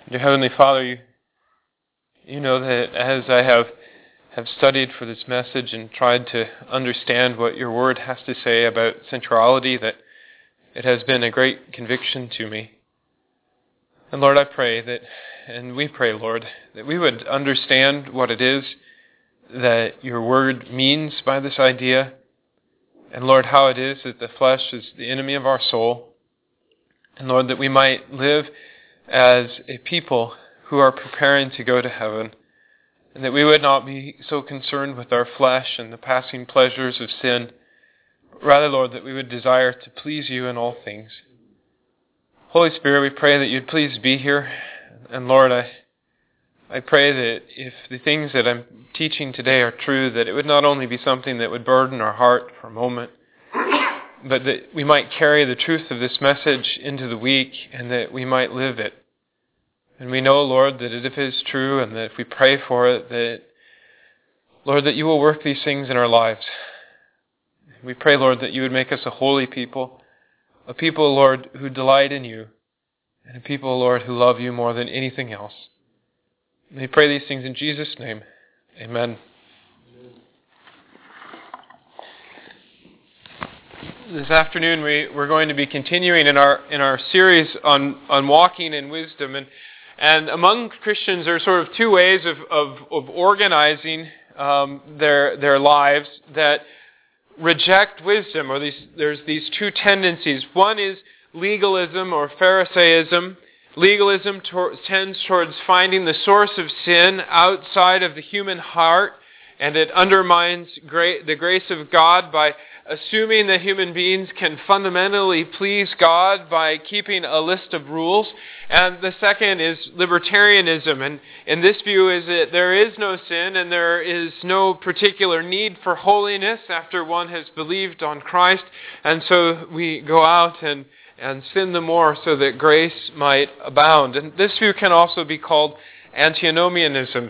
Dear Heavenly Father, you know that as I have studied for this message and tried to understand what your word has to say about sensuality, that it has been a great conviction to me. And Lord, I pray that, and we pray, Lord, that we would understand what it is that your word means by this idea, and Lord, how it is that the flesh is the enemy of our soul, and Lord, that we might live as a people who are preparing to go to heaven, and that we would not be so concerned with our flesh and the passing pleasures of sin, but rather, Lord, that we would desire to please you in all things. Holy Spirit, we pray that you'd please be here, and Lord, I pray that if the things that I'm teaching today are true, that it would not only be something that would burden our heart for a moment, but that we might carry the truth of this message into the week and that we might live it. And we know, Lord, that if it is true and that if we pray for it, that, Lord, that you will work these things in our lives. We pray, Lord, that you would make us a holy people, a people, Lord, who delight in you, and a people, Lord, who love you more than anything else. We pray these things in Jesus' name. Amen. This afternoon we're going to be continuing in our series on walking in wisdom, and among Christians there are sort of two ways of organizing their lives that reject wisdom, or there's these two tendencies. One is legalism or Pharisaism. Legalism tends towards finding the source of sin outside of the human heart, and it undermines the grace of God by assuming that human beings can fundamentally please God by keeping a list of rules. And the second is libertarianism, and this view is that there is no sin and there is no particular need for holiness after one has believed on Christ, and so we go out and sin the more so that grace might abound. And this view can also be called antinomianism.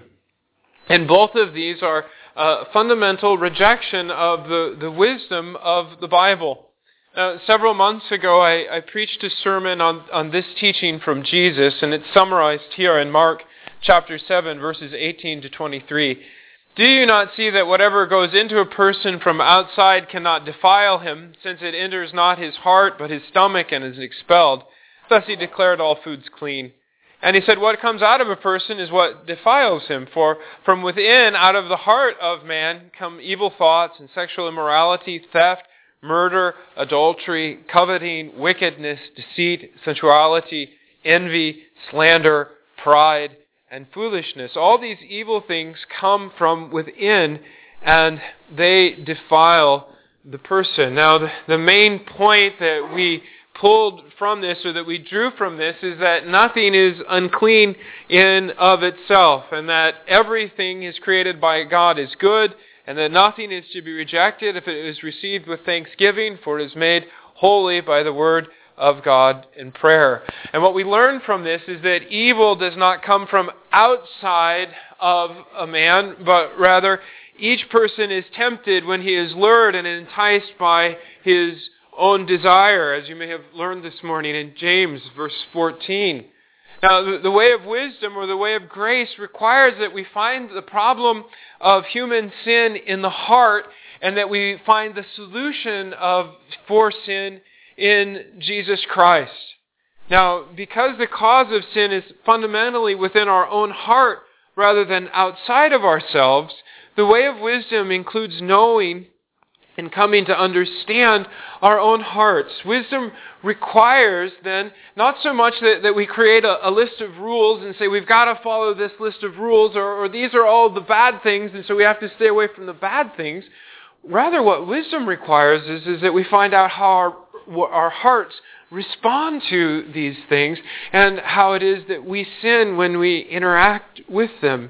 And both of these are a fundamental rejection of the wisdom of the Bible. Several months ago, I preached a sermon on this teaching from Jesus, and it's summarized here in Mark chapter 7, verses 18 to 23. Do you not see that whatever goes into a person from outside cannot defile him, since it enters not his heart, but his stomach, and is expelled? Thus he declared all foods clean. And he said, what comes out of a person is what defiles him. For from within, out of the heart of man, come evil thoughts and sexual immorality, theft, murder, adultery, coveting, wickedness, deceit, sensuality, envy, slander, pride, and foolishness. All these evil things come from within, and they defile the person. Now, the main point that we pulled from this, or that we drew from this, is that nothing is unclean in of itself, and that everything is created by God is good, and that nothing is to be rejected if it is received with thanksgiving, for it is made holy by the word of God in prayer. And what we learn from this is that evil does not come from outside of a man, but rather each person is tempted when he is lured and enticed by his own desire, as you may have learned this morning in James verse 14. Now, the way of wisdom, or the way of grace, requires that we find the problem of human sin in the heart, and that we find the solution for sin in Jesus Christ. Now, because the cause of sin is fundamentally within our own heart rather than outside of ourselves, the way of wisdom includes knowing and coming to understand our own hearts. Wisdom requires then not so much that we create a list of rules and say we've got to follow this list of rules, or these are all the bad things and so we have to stay away from the bad things. Rather, what wisdom requires is that we find out how our hearts respond to these things and how it is that we sin when we interact with them.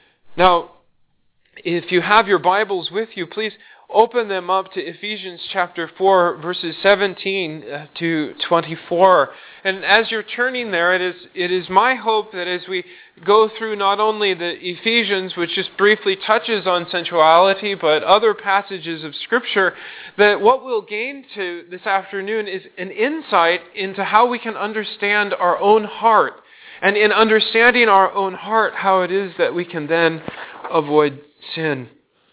Now, if you have your Bibles with you, please open them up to Ephesians chapter 4, verses 17 to 24. And as you're turning there, it is my hope that as we go through not only the Ephesians, which just briefly touches on sensuality, but other passages of Scripture, that what we'll gain this afternoon is an insight into how we can understand our own heart and in understanding our own heart, how it is that we can then avoid sin.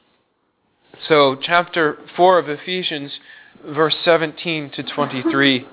So, chapter 4 of Ephesians, verse 17 to 23.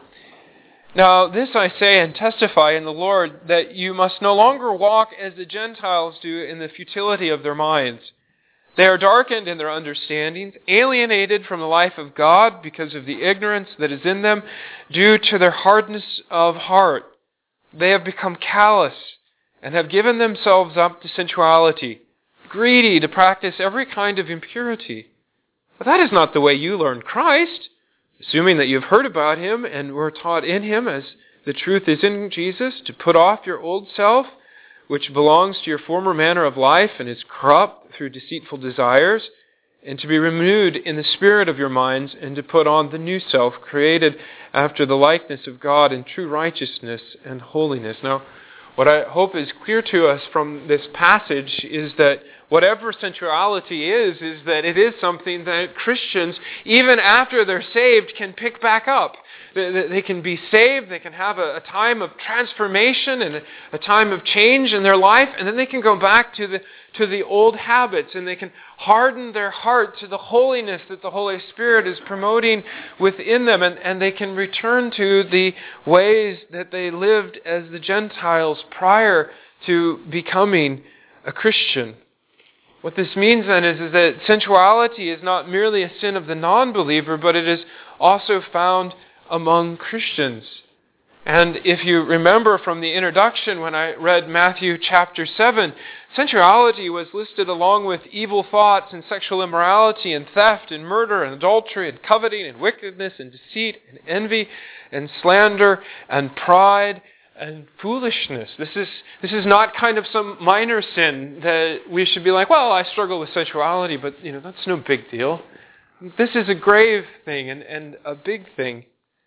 Now this I say and testify in the Lord, that you must no longer walk as the Gentiles do in the futility of their minds. They are darkened in their understandings, alienated from the life of God because of the ignorance that is in them due to their hardness of heart. They have become callous and have given themselves up to sensuality, greedy to practice every kind of impurity. But that is not the way you learned Christ, assuming that you have heard about Him and were taught in Him as the truth is in Jesus, to put off your old self, which belongs to your former manner of life and is corrupt through deceitful desires, and to be renewed in the spirit of your minds, and to put on the new self, created after the likeness of God in true righteousness and holiness. Now, what I hope is clear to us from this passage is that whatever sensuality is that it is something that Christians, even after they're saved, can pick back up. They can be saved, they can have a time of transformation and a time of change in their life, and then they can go back to the old habits, and they can harden their heart to the holiness that the Holy Spirit is promoting within them, and they can return to the ways that they lived as the Gentiles prior to becoming a Christian. What this means then is that sensuality is not merely a sin of the non-believer, but it is also found among Christians. And if you remember from the introduction when I read Matthew chapter 7, sensuality was listed along with evil thoughts and sexual immorality and theft and murder and adultery and coveting and wickedness and deceit and envy and slander and pride and foolishness. This is not kind of some minor sin that we should be like, well, I struggle with sensuality, but that's no big deal. This is a grave thing and a big thing.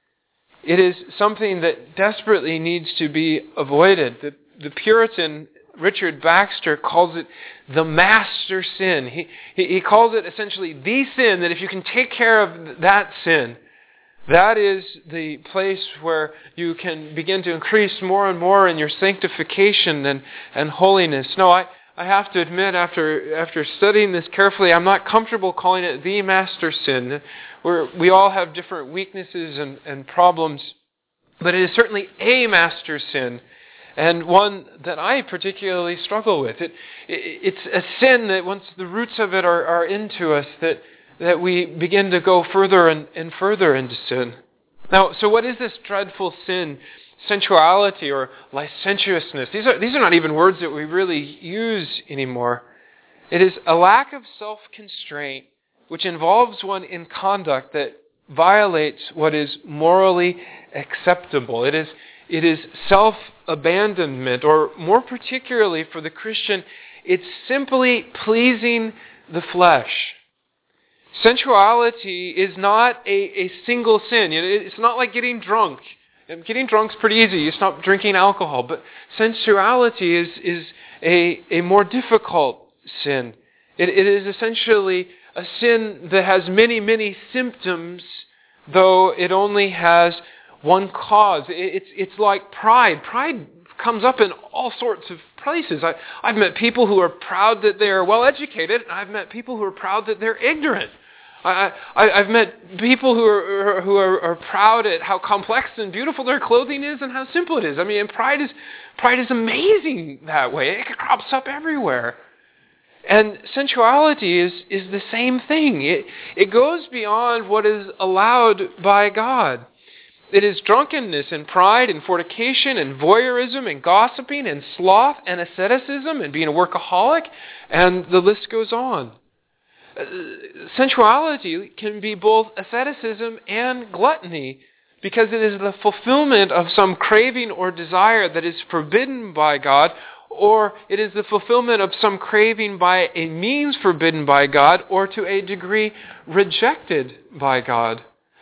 It is something that desperately needs to be avoided. The Puritan Richard Baxter calls it the master sin. He calls it essentially the sin that if you can take care of that sin, that is the place where you can begin to increase more and more in your sanctification and holiness. No, I have to admit, after studying this carefully, I'm not comfortable calling it the master sin. We all have different weaknesses and problems, but it is certainly a master sin, and one that I particularly struggle with. It's a sin that once the roots of it are into us, that we begin to go further and further into sin. Now, so what is this dreadful sin? Sensuality or licentiousness. These are not even words that we really use anymore. It is a lack of self-constraint which involves one in conduct that violates what is morally acceptable. It is self-abandonment, or more particularly for the Christian, it's simply pleasing the flesh. Sensuality is not a single sin. It's not like getting drunk. Getting drunk's pretty easy. You stop drinking alcohol. But sensuality is a more difficult sin. It is essentially a sin that has many, many symptoms, though it only has one cause. It's like pride. Pride comes up in all sorts of places. I've met people who are proud that they are well educated, and I've met people who are proud that they're ignorant. I've met people who are proud at how complex and beautiful their clothing is and how simple it is. I mean, and pride is amazing that way. It crops up everywhere. And sensuality is the same thing. It goes beyond what is allowed by God. It is drunkenness and pride and fornication and voyeurism and gossiping and sloth and asceticism and being a workaholic, and the list goes on. Sensuality can be both asceticism and gluttony because it is the fulfillment of some craving or desire that is forbidden by God, or it is the fulfillment of some craving by a means forbidden by God or to a degree rejected by God.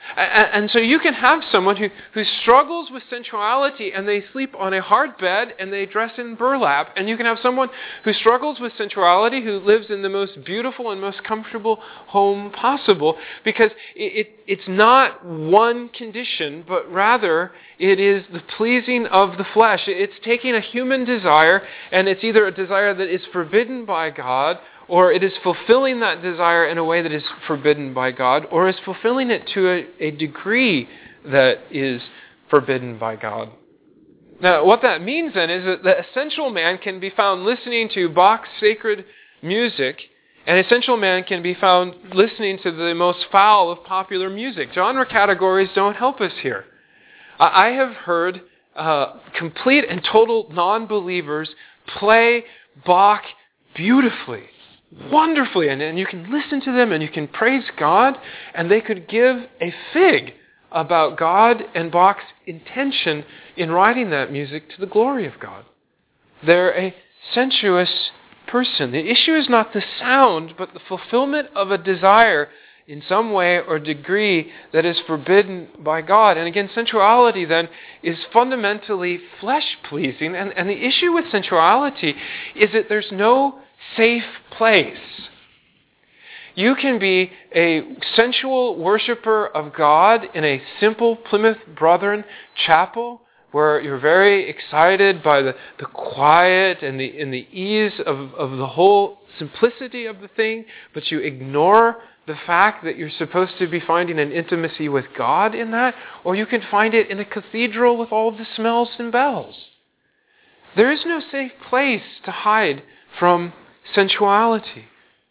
And so you can have someone who struggles with sensuality and they sleep on a hard bed and they dress in burlap. And you can have someone who struggles with sensuality who lives in the most beautiful and most comfortable home possible, because it's not one condition, but rather it is the pleasing of the flesh. It's taking a human desire, and it's either a desire that is forbidden by God, or it is fulfilling that desire in a way that is forbidden by God, or is fulfilling it to a degree that is forbidden by God. Now, what that means then is that the essential man can be found listening to Bach's sacred music, and essential man can be found listening to the most foul of popular music. Genre categories don't help us here. I have heard complete and total non-believers play Bach beautifully, wonderfully, and you can listen to them and you can praise God, and they could give a fig about God and Bach's intention in writing that music to the glory of God. They're a sensuous person. The issue is not the sound, but the fulfillment of a desire in some way or degree that is forbidden by God. And again, sensuality then is fundamentally flesh-pleasing, and the issue with sensuality is that there's no safe place. You can be a sensual worshiper of God in a simple Plymouth Brethren chapel where you're very excited by the quiet and the ease of the whole simplicity of the thing, but you ignore the fact that you're supposed to be finding an intimacy with God in that, or you can find it in a cathedral with all of the smells and bells. There is no safe place to hide from sensuality.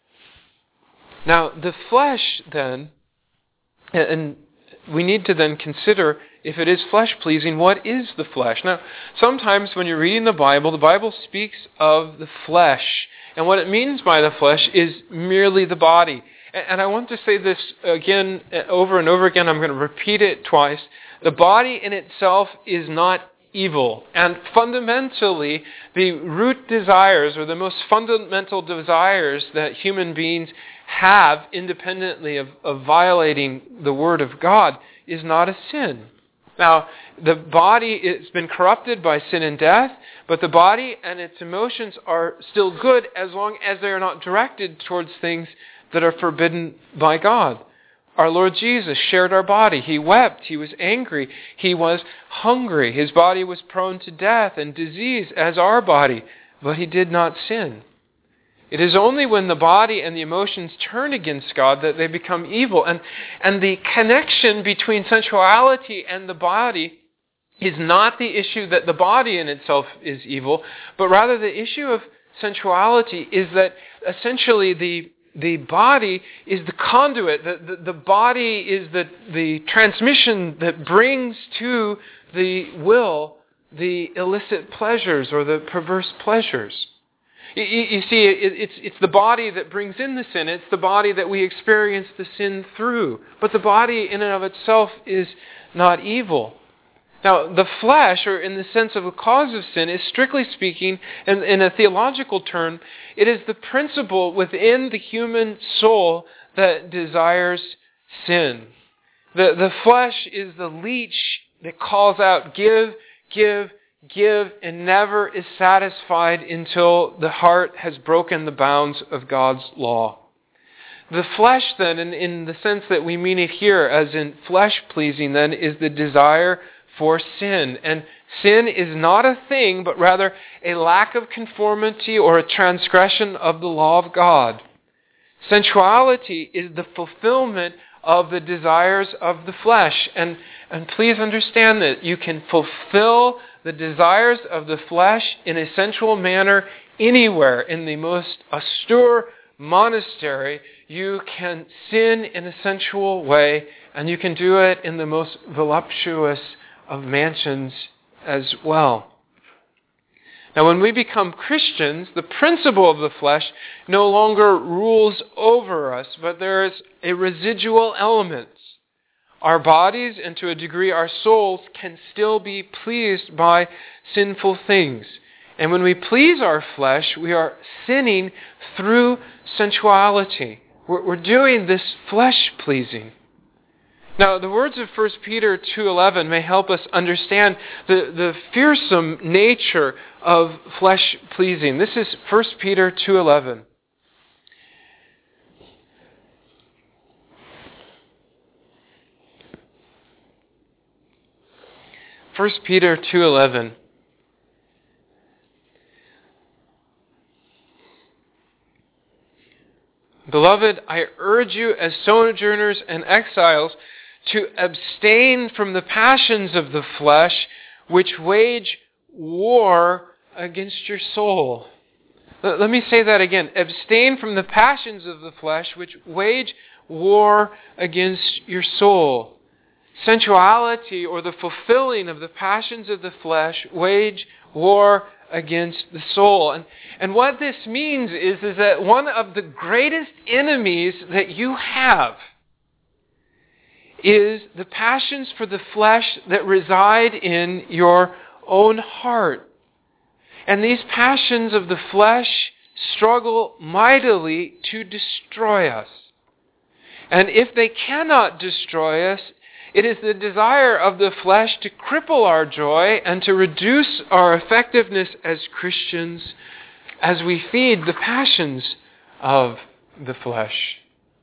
Now, the flesh then, and we need to then consider, if it is flesh-pleasing, what is the flesh? Now, sometimes when you're reading the Bible speaks of the flesh, and what it means by the flesh is merely the body. And I want to say this again, over and over again. I'm going to repeat it twice. The body in itself is not evil. And fundamentally, the root desires, or the most fundamental desires that human beings have independently of violating the Word of God, is not a sin. Now, the body has been corrupted by sin and death, but the body and its emotions are still good as long as they are not directed towards things that are forbidden by God. Our Lord Jesus shared our body. He wept. He was angry. He was hungry. His body was prone to death and disease as our body, but he did not sin. It is only when the body and the emotions turn against God that they become evil. And the connection between sensuality and the body is not the issue that the body in itself is evil, but rather the issue of sensuality is that essentially the body is the conduit. The body is the transmission that brings to the will the illicit pleasures or the perverse pleasures. You see, it's the body that brings in the sin. It's the body that we experience the sin through. But the body in and of itself is not evil. Now, the flesh, or in the sense of a cause of sin, is strictly speaking, in a theological term, it is the principle within the human soul that desires sin. The flesh is the leech that calls out, give, give, give, and never is satisfied until the heart has broken the bounds of God's law. The flesh then, in the sense that we mean it here, as in flesh-pleasing then, is the desire for sin. And sin is not a thing, but rather a lack of conformity or a transgression of the law of God. Sensuality is the fulfillment of the desires of the flesh. And please understand that you can fulfill the desires of the flesh in a sensual manner anywhere. In the most austere monastery, you can sin in a sensual way, and you can do it in the most voluptuous of mansions as well. Now, when we become Christians, the principle of the flesh no longer rules over us, but there is a residual element. Our bodies, and to a degree our souls, can still be pleased by sinful things. And when we please our flesh, we are sinning through sensuality. We're doing this flesh-pleasing. Now, the words of 1 Peter 2:11 may help us understand the fearsome nature of flesh-pleasing. This is 1 Peter 2:11. First Peter 2:11. Beloved, I urge you as sojourners and exiles to abstain from the passions of the flesh, which wage war against your soul. Let me say that again. Abstain from the passions of the flesh, which wage war against your soul. Sensuality, or the fulfilling of the passions of the flesh, wage war against the soul. And what this means is that one of the greatest enemies that you have is the passions for the flesh that reside in your own heart. And these passions of the flesh struggle mightily to destroy us. And if they cannot destroy us, it is the desire of the flesh to cripple our joy and to reduce our effectiveness as Christians as we feed the passions of the flesh.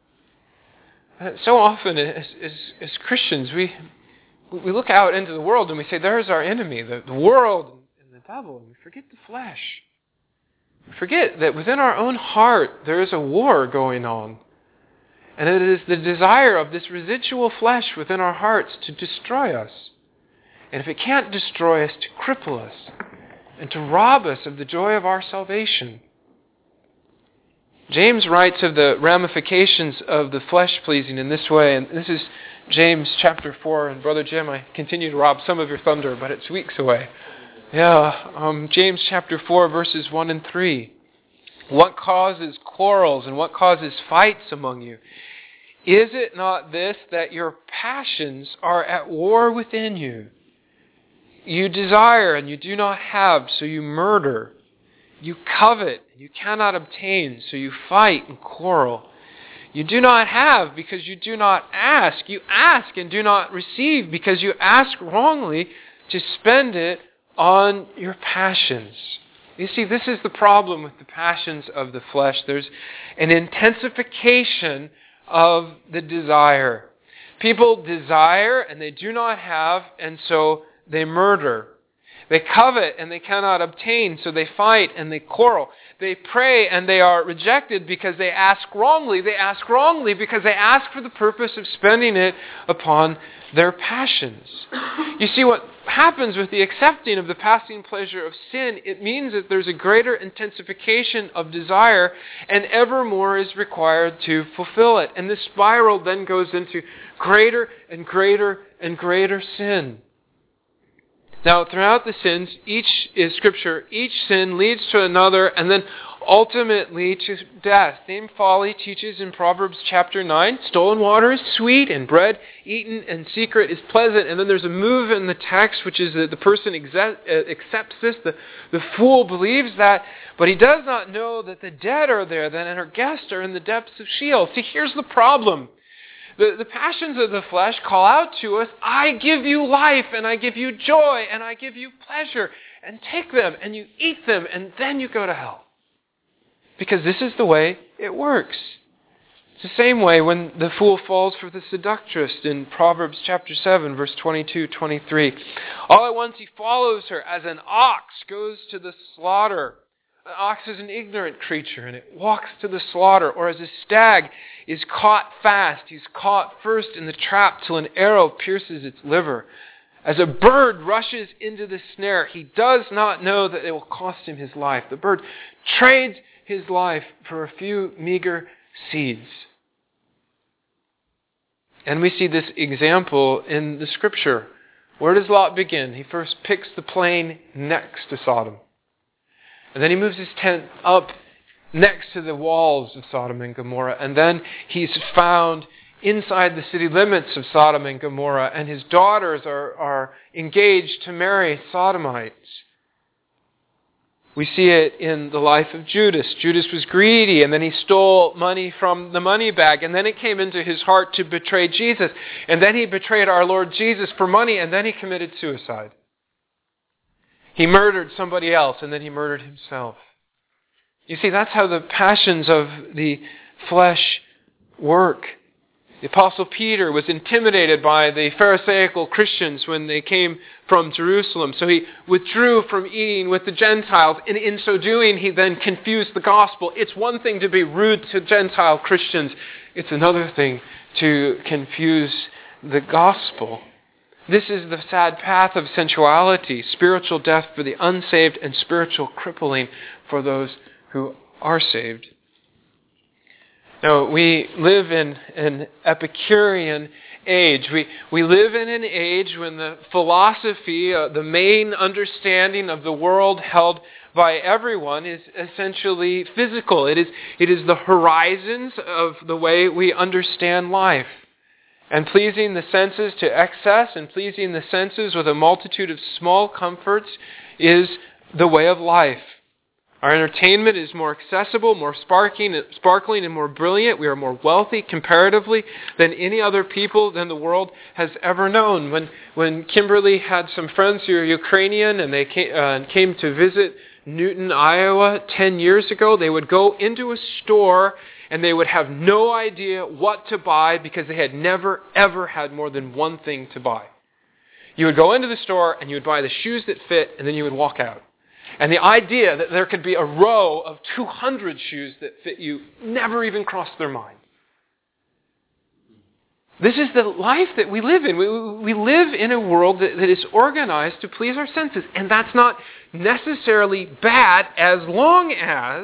So often as Christians, we look out into the world and we say, there's our enemy, the world and the devil, and we forget the flesh. We forget that within our own heart there is a war going on. And it is the desire of this residual flesh within our hearts to destroy us. And if it can't destroy us, to cripple us and to rob us of the joy of our salvation. James writes of the ramifications of the flesh-pleasing in this way, and this is James chapter 4, and Brother Jim, I continue to rob some of your thunder, but it's weeks away. James chapter 4, verses 1 and 3. What causes quarrels and what causes fights among you? Is it not this, that your passions are at war within you? You desire and you do not have, so you murder. You covet and you cannot obtain, so you fight and quarrel. You do not have because you do not ask. You ask and do not receive because you ask wrongly to spend it on your passions. You see, this is the problem with the passions of the flesh. There's an intensification of the desire. People desire and they do not have, and so they murder. They covet and they cannot obtain, so they fight and they quarrel. They pray and they are rejected because they ask wrongly. They ask wrongly because they ask for the purpose of spending it upon their passions. You see, what happens with the accepting of the passing pleasure of sin, it means that there's a greater intensification of desire, and ever more is required to fulfill it. And this spiral then goes into greater and greater and greater sin. Now, throughout the sins, each sin leads to another, and then ultimately to death. Dame Folly teaches in Proverbs chapter 9, stolen water is sweet, and bread eaten in secret is pleasant. And then there's a move in the text, which is that the person accepts this. The fool believes that, but he does not know that the dead are there, then, and her guests are in the depths of Sheol. See, here's the problem. The passions of the flesh call out to us, I give you life, and I give you joy, and I give you pleasure. And take them, and you eat them, and then you go to hell. Because this is the way it works. It's the same way when the fool falls for the seductress in Proverbs chapter 7, verse 22-23. All at once he follows her as an ox goes to the slaughter. An ox is an ignorant creature, and it walks to the slaughter. Or as a stag is caught fast, he's caught first in the trap till an arrow pierces its liver. As a bird rushes into the snare, he does not know that it will cost him his life. The bird trades his life for a few meager seeds. And we see this example in the Scripture. Where does Lot begin? He first picks the plain next to Sodom. And then he moves his tent up next to the walls of Sodom and Gomorrah. And then he's found inside the city limits of Sodom and Gomorrah. And his daughters are engaged to marry Sodomites. We see it in the life of Judas. Judas was greedy, and then he stole money from the money bag, and then it came into his heart to betray Jesus. And then he betrayed our Lord Jesus for money, and then he committed suicide. He murdered somebody else, and then he murdered himself. You see, that's how the passions of the flesh work. The Apostle Peter was intimidated by the Pharisaical Christians when they came from Jerusalem. So he withdrew from eating with the Gentiles, and in so doing, he then confused the gospel. It's one thing to be rude to Gentile Christians. It's another thing to confuse the gospel. This is the sad path of sensuality, spiritual death for the unsaved and spiritual crippling for those who are saved. Now, we live in an Epicurean age. We live in an age when the philosophy, the main understanding of the world held by everyone is essentially physical. It is the horizons of the way we understand life. And pleasing the senses to excess and pleasing the senses with a multitude of small comforts is the way of life. Our entertainment is more accessible, more sparkling, and more brilliant. We are more wealthy comparatively than any other people than the world has ever known. When Kimberly had some friends who are Ukrainian and they came to visit Newton, Iowa 10 years ago, they would go into a store and they would have no idea what to buy because they had never, ever had more than one thing to buy. You would go into the store and you would buy the shoes that fit, and then you would walk out. And the idea that there could be a row of 200 shoes that fit you never even crossed their mind. This is the life that we live in. We live in a world that is organized to please our senses. And that's not necessarily bad as long as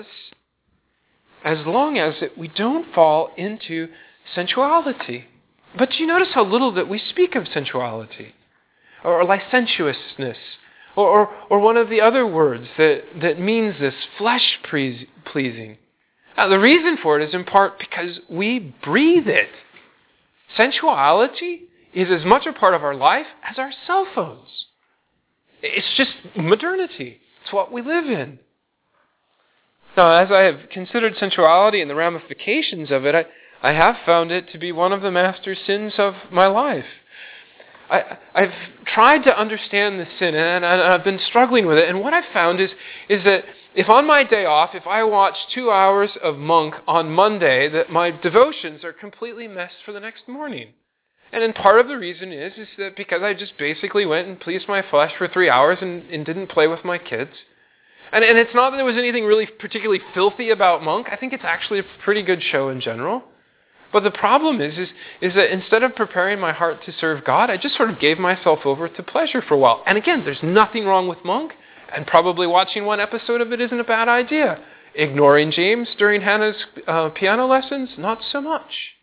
that we don't fall into sensuality. But do you notice how little that we speak of sensuality? Or licentiousness? Or one of the other words that means this, flesh-pleasing. The reason for it is in part because we breathe it. Sensuality is as much a part of our life as our cell phones. It's just modernity. It's what we live in. Now, as I have considered sensuality and the ramifications of it, I have found it to be one of the master sins of my life. I've tried to understand the sin, and I've been struggling with it. And what I've found is that if on my day off, if I watch 2 hours of Monk on Monday, that my devotions are completely messed for the next morning. And then part of the reason is that because I just basically went and pleased my flesh for 3 hours and didn't play with my kids. And it's not that there was anything really particularly filthy about Monk. I think it's actually a pretty good show in general. But the problem is that instead of preparing my heart to serve God, I just sort of gave myself over to pleasure for a while. And again, there's nothing wrong with Monk, and probably watching one episode of it isn't a bad idea. Ignoring James during Hannah's piano lessons, not so much.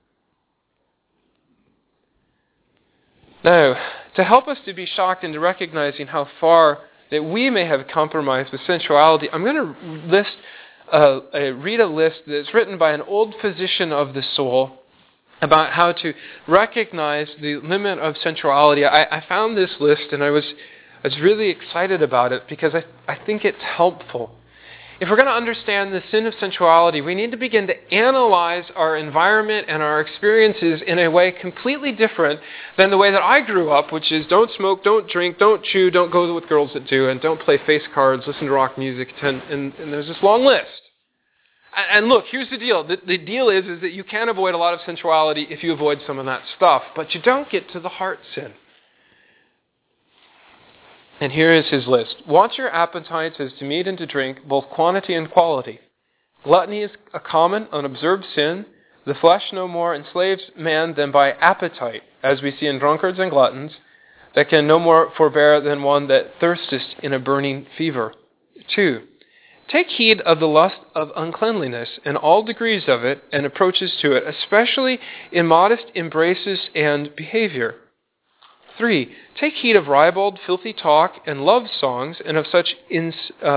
Now, to help us to be shocked into recognizing how far that we may have compromised with sensuality, I'm going to read a list that's written by an old physician of the soul about how to recognize the limit of sensuality. I found this list and I was really excited about it because I think it's helpful. If we're going to understand the sin of sensuality, we need to begin to analyze our environment and our experiences in a way completely different than the way that I grew up, which is don't smoke, don't drink, don't chew, don't go with girls that do, and don't play face cards, listen to rock music, and there's this long list. And look, here's the deal. The deal is that you can avoid a lot of sensuality if you avoid some of that stuff, but you don't get to the heart sin. And here is his list. Watch your appetites as to meat and to drink, both quantity and quality. Gluttony is a common, unobserved sin. The flesh no more enslaves man than by appetite, as we see in drunkards and gluttons, that can no more forbear than one that thirsteth in a burning fever. 2. Take heed of the lust of uncleanliness, and all degrees of it, and approaches to it, especially in modest embraces and behavior. 3. Take heed of ribald, filthy talk, and love songs, and of such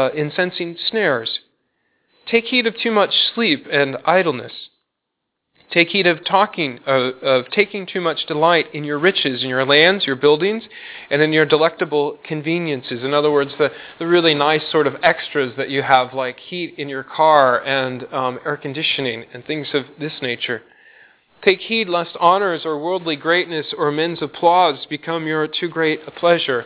incensing snares. Take heed of too much sleep and idleness. Take heed of taking too much delight in your riches, in your lands, your buildings, and in your delectable conveniences. In other words, the really nice sort of extras that you have, like heat in your car and air conditioning and things of this nature. Take heed lest honors or worldly greatness or men's applause become your too great a pleasure.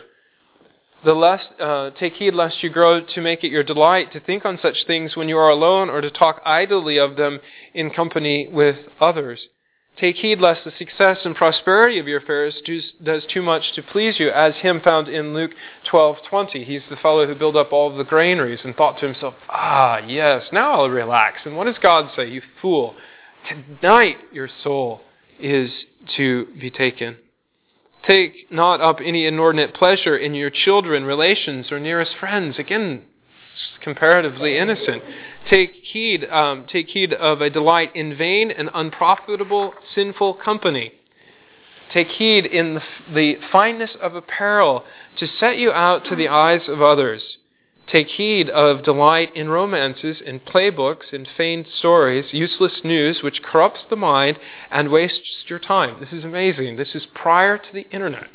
Take heed lest you grow to make it your delight to think on such things when you are alone, or to talk idly of them in company with others. Take heed lest the success and prosperity of your affairs does too much to please you, as him found in Luke 12:20. He's the fellow who built up all of the granaries and thought to himself, yes, now I'll relax. And what does God say? You fool, tonight your soul is to be taken. Take not up any inordinate pleasure in your children, relations, or nearest friends. Again, comparatively innocent. Take heed of a delight in vain and unprofitable sinful company. Take heed in the fineness of apparel to set you out to the eyes of others. Take heed of delight in romances, in playbooks, in feigned stories, useless news which corrupts the mind and wastes your time. This is amazing. This is prior to the internet.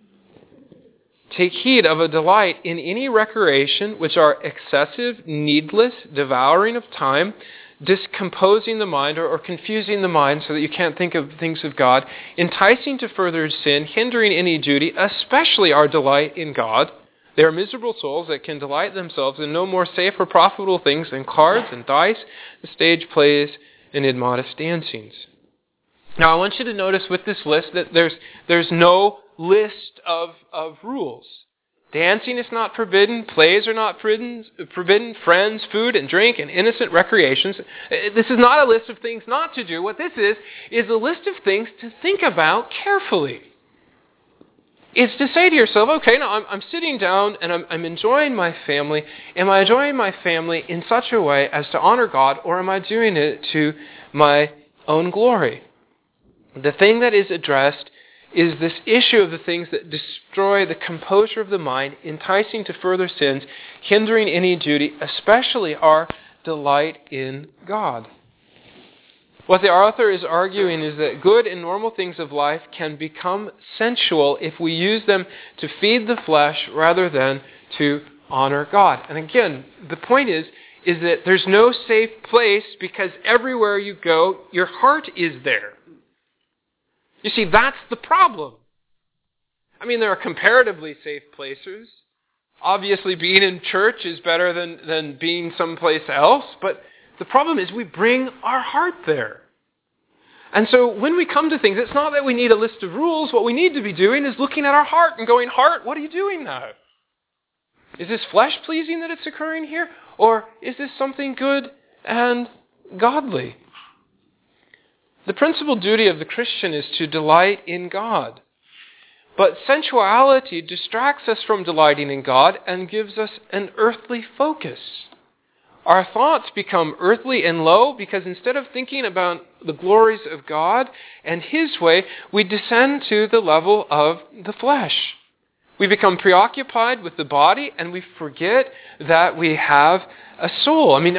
Take heed of a delight in any recreation which are excessive, needless, devouring of time, discomposing the mind or confusing the mind so that you can't think of things of God, enticing to further sin, hindering any duty, especially our delight in God. They are miserable souls that can delight themselves in no more safe or profitable things than cards and dice, the stage plays, and immodest dancings. Now, I want you to notice with this list that there's no list of rules. Dancing is not forbidden. Plays are not forbidden. Friends, food, and drink, and innocent recreations. This is not a list of things not to do. What this is a list of things to think about carefully. It's to say to yourself, okay, now I'm sitting down and I'm enjoying my family. Am I enjoying my family in such a way as to honor God, or am I doing it to my own glory? The thing that is addressed is this issue of the things that destroy the composure of the mind, enticing to further sins, hindering any duty, especially our delight in God. What the author is arguing is that good and normal things of life can become sensual if we use them to feed the flesh rather than to honor God. And again, the point is that there's no safe place, because everywhere you go, your heart is there. You see, that's the problem. I mean, there are comparatively safe places. Obviously, being in church is better than being someplace else, but the problem is we bring our heart there. And so when we come to things, it's not that we need a list of rules. What we need to be doing is looking at our heart and going, heart, what are you doing now? Is this flesh-pleasing that it's occurring here? Or is this something good and godly? The principal duty of the Christian is to delight in God. But sensuality distracts us from delighting in God and gives us an earthly focus. Our thoughts become earthly and low because instead of thinking about the glories of God and His way, we descend to the level of the flesh. We become preoccupied with the body and we forget that we have a soul. I mean,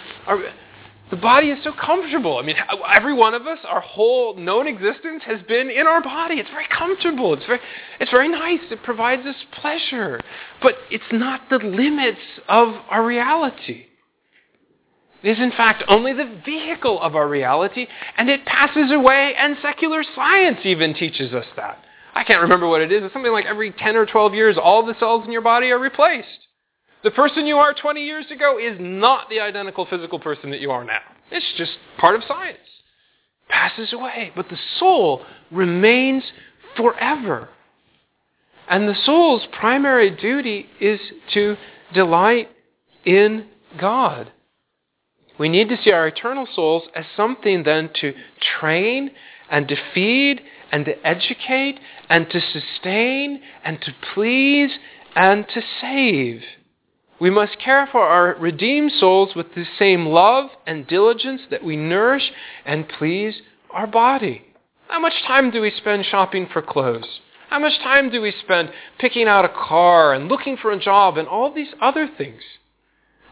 the body is so comfortable. I mean, every one of us, our whole known existence has been in our body. It's very comfortable. It's very nice. It provides us pleasure. But it's not the limits of our reality. It is, in fact, only the vehicle of our reality, and it passes away, and secular science even teaches us that. I can't remember what it is. It's something like every 10 or 12 years, all the cells in your body are replaced. The person you are 20 years ago is not the identical physical person that you are now. It's just part of science. Passes away, but the soul remains forever. And the soul's primary duty is to delight in God. We need to see our eternal souls as something then to train and to feed and to educate and to sustain and to please and to save. We must care for our redeemed souls with the same love and diligence that we nourish and please our body. How much time do we spend shopping for clothes? How much time do we spend picking out a car and looking for a job and all these other things?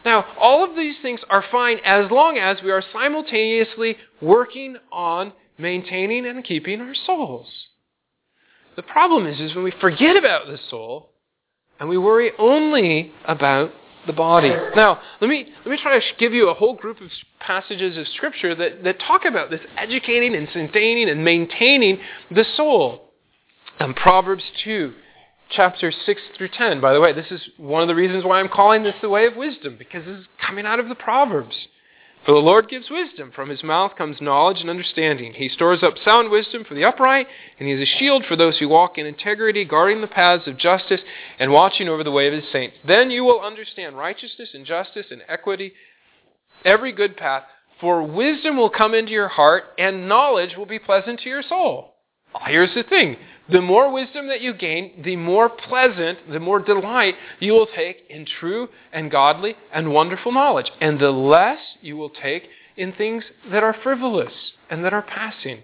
Now, all of these things are fine as long as we are simultaneously working on maintaining and keeping our souls. The problem is when we forget about the soul and we worry only about the body. Now, let me try to give you a whole group of passages of Scripture that talk about this educating and sustaining and maintaining the soul. Proverbs 2, chapters 6 through 10. By the way, this is one of the reasons why I'm calling this the way of wisdom, because this is coming out of the Proverbs. For the Lord gives wisdom. From his mouth comes knowledge and understanding. He stores up sound wisdom for the upright, and he is a shield for those who walk in integrity, guarding the paths of justice and watching over the way of his saints. Then you will understand righteousness and justice and equity, every good path. For wisdom will come into your heart, and knowledge will be pleasant to your soul. Well, here's the thing. The more wisdom that you gain, the more pleasant, the more delight you will take in true and godly and wonderful knowledge. And the less you will take in things that are frivolous and that are passing.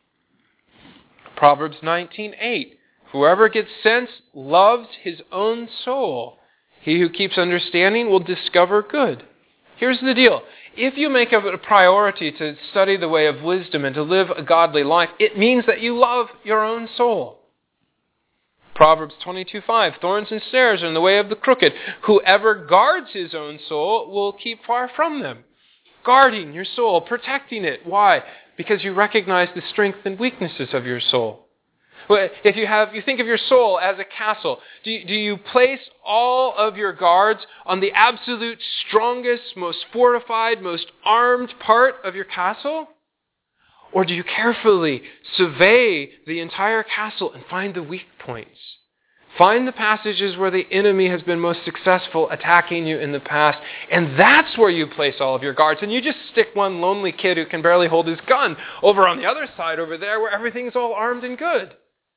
Proverbs 19:8. Whoever gets sense loves his own soul. He who keeps understanding will discover good. Here's the deal. If you make it a priority to study the way of wisdom and to live a godly life, it means that you love your own soul. Proverbs 22:5, thorns and snares are in the way of the crooked. Whoever guards his own soul will keep far from them. Guarding your soul, protecting it. Why? Because you recognize the strengths and weaknesses of your soul. If you think of your soul as a castle, do you place all of your guards on the absolute strongest, most fortified, most armed part of your castle? Or do you carefully survey the entire castle and find the weak points? Find the passages where the enemy has been most successful attacking you in the past, and that's where you place all of your guards. And you just stick one lonely kid who can barely hold his gun over on the other side over there where everything's all armed and good.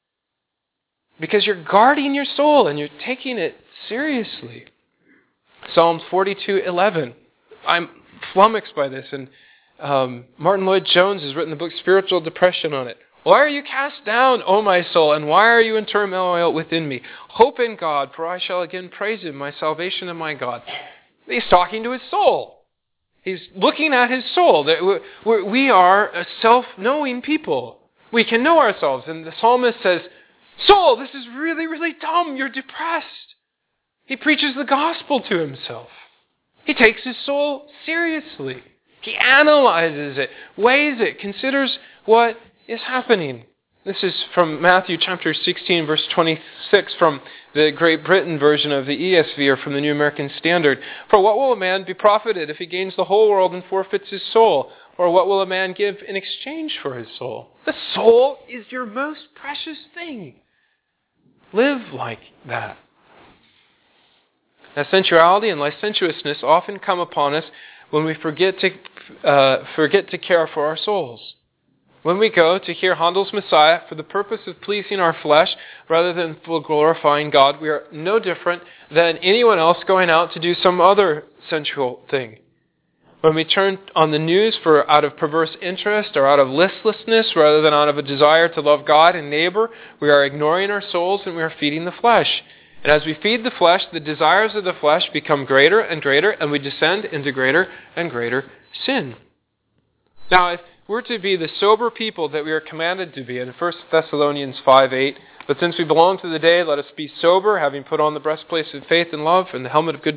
Because you're guarding your soul and you're taking it seriously. Psalms 42:11. I'm flummoxed by this, and Martin Lloyd-Jones has written the book Spiritual Depression on it. Why are you cast down, O my soul, and why are you in turmoil within me? Hope in God, for I shall again praise him, my salvation and my God. He's talking to his soul. He's looking at his soul. We are a self-knowing people. We can know ourselves. And the psalmist says, soul, this is really, really dumb. You're depressed. He preaches the gospel to himself. He takes his soul seriously. He analyzes it, weighs it, considers what is happening. This is from Matthew chapter 16, verse 26, from the Great Britain version of the ESV, or from the New American Standard. For what will a man be profited if he gains the whole world and forfeits his soul? Or what will a man give in exchange for his soul? The soul is your most precious thing. Live like that. Now, sensuality and licentiousness often come upon us when we forget to care for our souls. When we go to hear Handel's Messiah for the purpose of pleasing our flesh rather than for glorifying God, we are no different than anyone else going out to do some other sensual thing. When we turn on the news out of perverse interest or out of listlessness rather than out of a desire to love God and neighbor, we are ignoring our souls and we are feeding the flesh. And as we feed the flesh, the desires of the flesh become greater and greater, and we descend into greater and greater sin. Now, if we're to be the sober people that we are commanded to be in 1 Thessalonians 5:8, but since we belong to the day, let us be sober, having put on the breastplate of faith and love, and the helmet of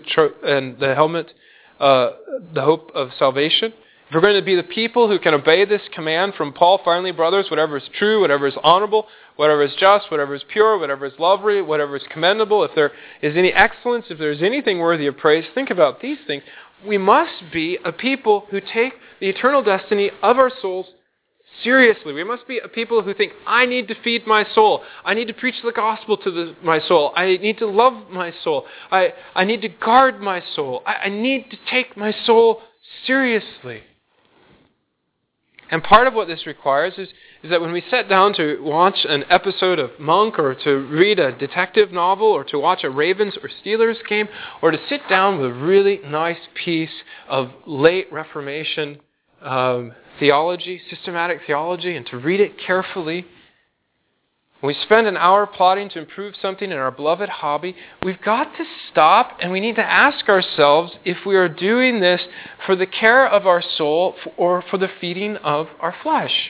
the hope of salvation. If we're going to be the people who can obey this command from Paul, finally, brothers, whatever is true, whatever is honorable, whatever is just, whatever is pure, whatever is lovely, whatever is commendable, if there is any excellence, if there is anything worthy of praise, think about these things. We must be a people who take the eternal destiny of our souls seriously. We must be a people who think, I need to feed my soul. I need to preach the gospel to my soul. I need to love my soul. I need to guard my soul. I need to take my soul seriously. And part of what this requires is that when we sit down to watch an episode of Monk, or to read a detective novel, or to watch a Ravens or Steelers game, or to sit down with a really nice piece of late Reformation theology, systematic theology, and to read it carefully, When we spend an hour plotting to improve something in our beloved hobby, we've got to stop and we need to ask ourselves if we are doing this for the care of our soul or for the feeding of our flesh.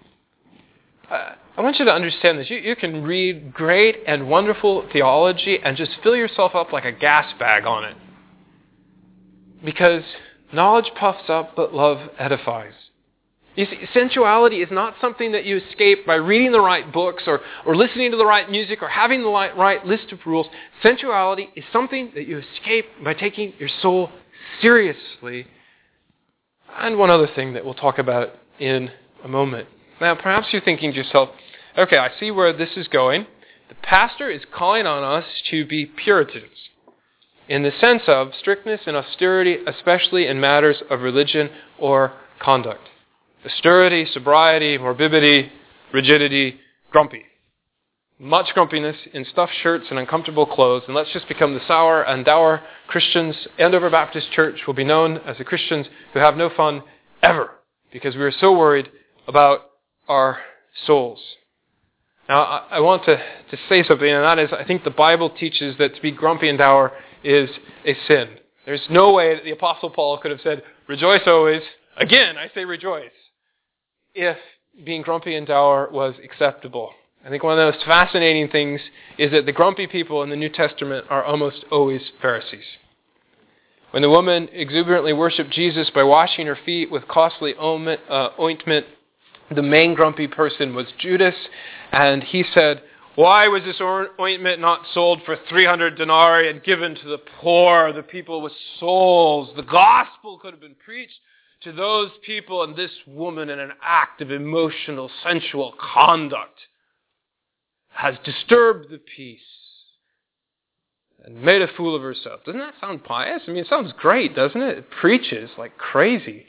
I want you to understand this. You can read great and wonderful theology and just fill yourself up like a gas bag on it. Because knowledge puffs up, but love edifies. You see, sensuality is not something that you escape by reading the right books or listening to the right music or having the right list of rules. Sensuality is something that you escape by taking your soul seriously. And one other thing that we'll talk about in a moment. Now, perhaps you're thinking to yourself, okay, I see where this is going. The pastor is calling on us to be Puritans in the sense of strictness and austerity, especially in matters of religion or conduct. Austerity, sobriety, morbidity, rigidity, grumpy. Much grumpiness in stuffed shirts and uncomfortable clothes, and let's just become the sour and dour Christians. Andover Baptist Church will be known as the Christians who have no fun ever because we are so worried about our souls. Now, I want to say something, and that is, I think the Bible teaches that to be grumpy and dour is a sin. There's no way that the Apostle Paul could have said, rejoice always. Again, I say rejoice. If being grumpy and dour was acceptable. I think one of the most fascinating things is that the grumpy people in the New Testament are almost always Pharisees. When the woman exuberantly worshipped Jesus by washing her feet with costly ointment, the main grumpy person was Judas, and he said, why was this ointment not sold for 300 denarii and given to the poor, the people with souls? The gospel could have been preached to those people, and this woman, in an act of emotional, sensual conduct, has disturbed the peace and made a fool of herself. Doesn't that sound pious? I mean, it sounds great, doesn't it? It preaches like crazy.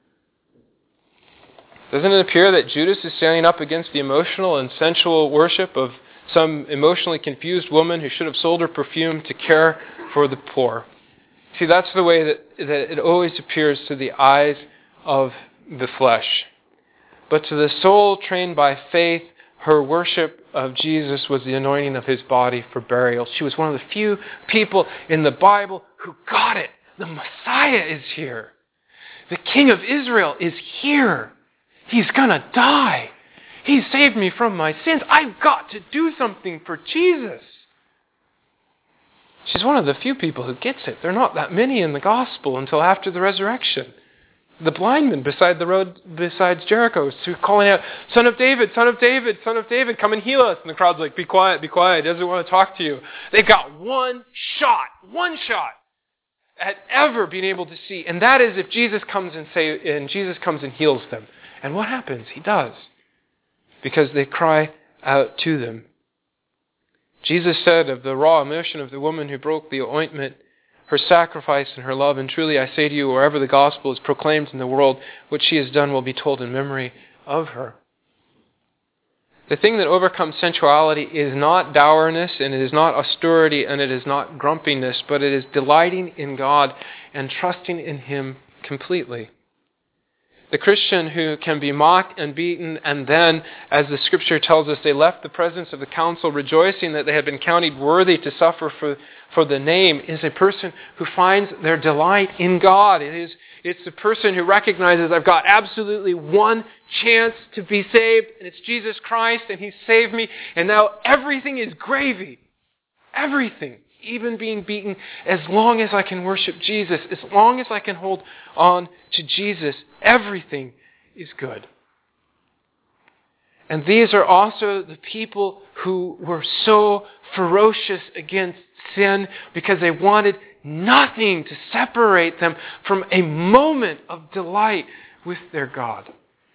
Doesn't it appear that Judas is standing up against the emotional and sensual worship of some emotionally confused woman who should have sold her perfume to care for the poor? See, that's the way that it always appears to the eyes of the flesh. But to the soul trained by faith, her worship of Jesus was the anointing of his body for burial. She was one of the few people in the Bible who got it. The Messiah is here. The King of Israel is here. He's going to die. He saved me from my sins. I've got to do something for Jesus. She's one of the few people who gets it. There are not that many in the gospel until after the resurrection. The blind man beside the road, besides Jericho, is calling out, Son of David, Son of David, Son of David, come and heal us. And the crowd's like, be quiet, he doesn't want to talk to you. They've got one shot at ever being able to see. And that is if Jesus comes and heals them. And what happens? He does. Because they cry out to them. Jesus said of the raw emotion of the woman who broke the ointment, her sacrifice and her love, and truly I say to you, wherever the gospel is proclaimed in the world, what she has done will be told in memory of her. The thing that overcomes sensuality is not dourness, and it is not austerity, and it is not grumpiness, but it is delighting in God and trusting in Him completely. The Christian who can be mocked and beaten, and then, as the Scripture tells us, they left the presence of the council rejoicing that they had been counted worthy to suffer for the name, is a person who finds their delight in God. It's the person who recognizes, I've got absolutely one chance to be saved, and it's Jesus Christ, and He saved me, and now everything is gravy. Everything. Even being beaten, as long as I can worship Jesus, as long as I can hold on to Jesus, everything is good. And these are also the people who were so ferocious against sin because they wanted nothing to separate them from a moment of delight with their God.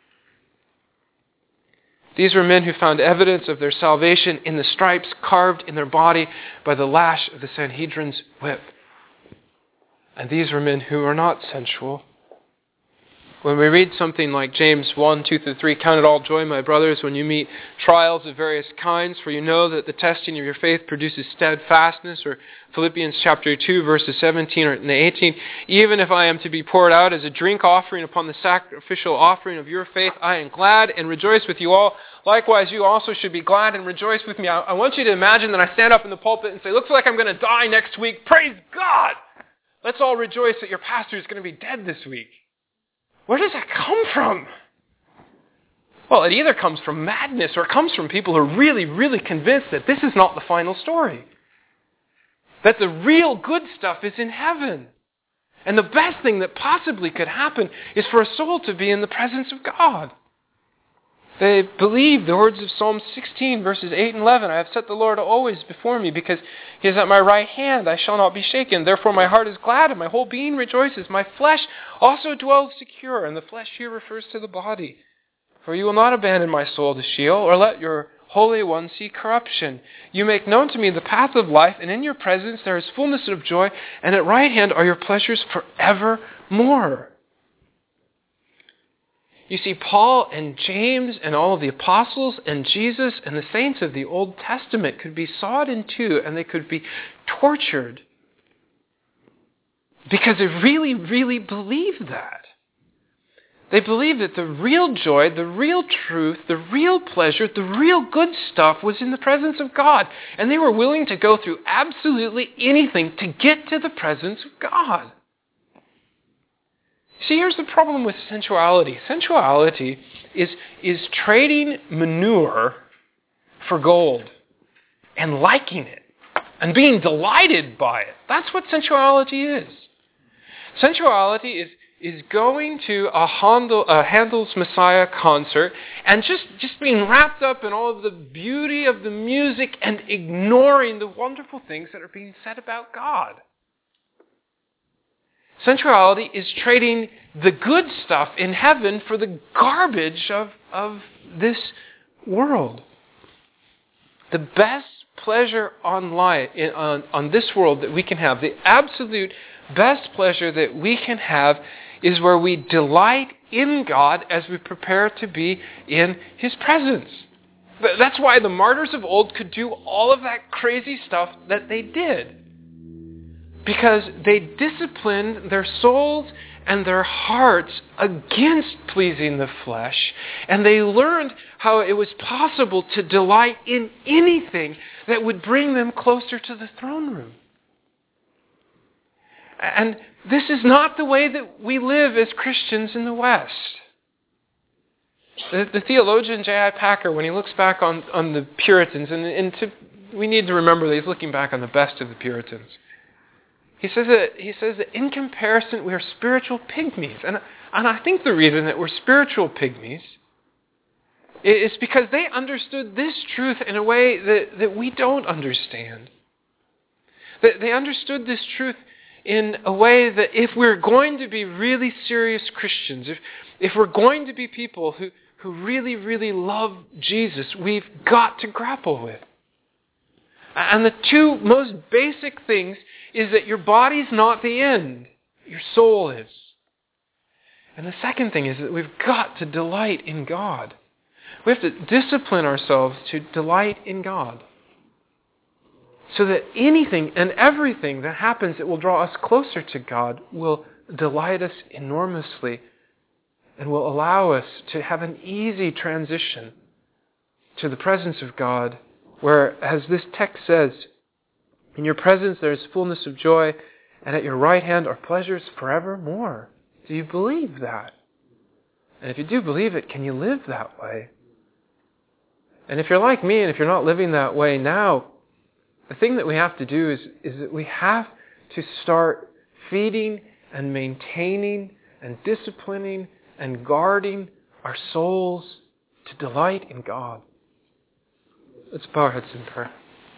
These were men who found evidence of their salvation in the stripes carved in their body by the lash of the Sanhedrin's whip. And these were men who are not sensual When we read something like James 1, 2-3, count it all joy, my brothers, when you meet trials of various kinds, for you know that the testing of your faith produces steadfastness, or Philippians chapter 2, verses 17 and 18, even if I am to be poured out as a drink offering upon the sacrificial offering of your faith, I am glad and rejoice with you all. Likewise, you also should be glad and rejoice with me. I want you to imagine that I stand up in the pulpit and say, looks like I'm going to die next week. Praise God! Let's all rejoice that your pastor is going to be dead this week. Where does that come from? Well, it either comes from madness or it comes from people who are really, really convinced that this is not the final story. That the real good stuff is in heaven. And the best thing that possibly could happen is for a soul to be in the presence of God. They believe the words of Psalm 16, verses 8 and 11. I have set the Lord always before me, because he is at my right hand. I shall not be shaken. Therefore my heart is glad, and my whole being rejoices. My flesh also dwells secure. And the flesh here refers to the body. For you will not abandon my soul to Sheol, or let your Holy One see corruption. You make known to me the path of life, and in your presence there is fullness of joy, and at right hand are your pleasures forevermore. You see, Paul and James and all of the apostles and Jesus and the saints of the Old Testament could be sawed in two, and they could be tortured because they really, really believed that. They believed that the real joy, the real truth, the real pleasure, the real good stuff was in the presence of God. And they were willing to go through absolutely anything to get to the presence of God. See, here's the problem with sensuality. Sensuality is trading manure for gold and liking it and being delighted by it. That's what sensuality is. Sensuality is going to a Handel's Messiah concert and just being wrapped up in all of the beauty of the music and ignoring the wonderful things that are being said about God. Sensuality is trading the good stuff in heaven for the garbage of this world. The best pleasure on this world that we can have, the absolute best pleasure that we can have, is where we delight in God as we prepare to be in His presence. That's why the martyrs of old could do all of that crazy stuff that they did. Because they disciplined their souls and their hearts against pleasing the flesh. And they learned how it was possible to delight in anything that would bring them closer to the throne room. And this is not the way that we live as Christians in the West. The theologian J.I. Packer, when he looks back on the Puritans, we need to remember that he's looking back on the best of the Puritans. He says that in comparison, we are spiritual pygmies. And I think the reason that we're spiritual pygmies is because they understood this truth in a way that we don't understand. They understood this truth in a way that if we're going to be really serious Christians, if we're going to be people who really, really love Jesus, we've got to grapple with. And the two most basic things is that your body's not the end. Your soul is. And the second thing is that we've got to delight in God. We have to discipline ourselves to delight in God. So that anything and everything that happens that will draw us closer to God will delight us enormously and will allow us to have an easy transition to the presence of God, where, as this text says, in your presence there is fullness of joy, and at your right hand are pleasures forevermore. Do you believe that? And if you do believe it, can you live that way? And if you're like me, and if you're not living that way now, the thing that we have to do is that we have to start feeding and maintaining and disciplining and guarding our souls to delight in God. Let's bow our heads in prayer.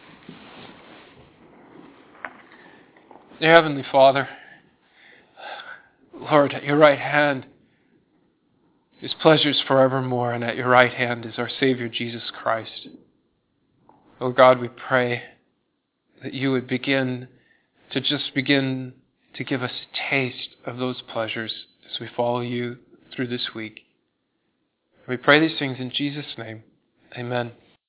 Dear Heavenly Father, Lord, at your right hand is pleasures forevermore, and at your right hand is our Savior Jesus Christ. Oh God, we pray that you would begin to give us a taste of those pleasures as we follow you through this week. We pray these things in Jesus' name. Amen.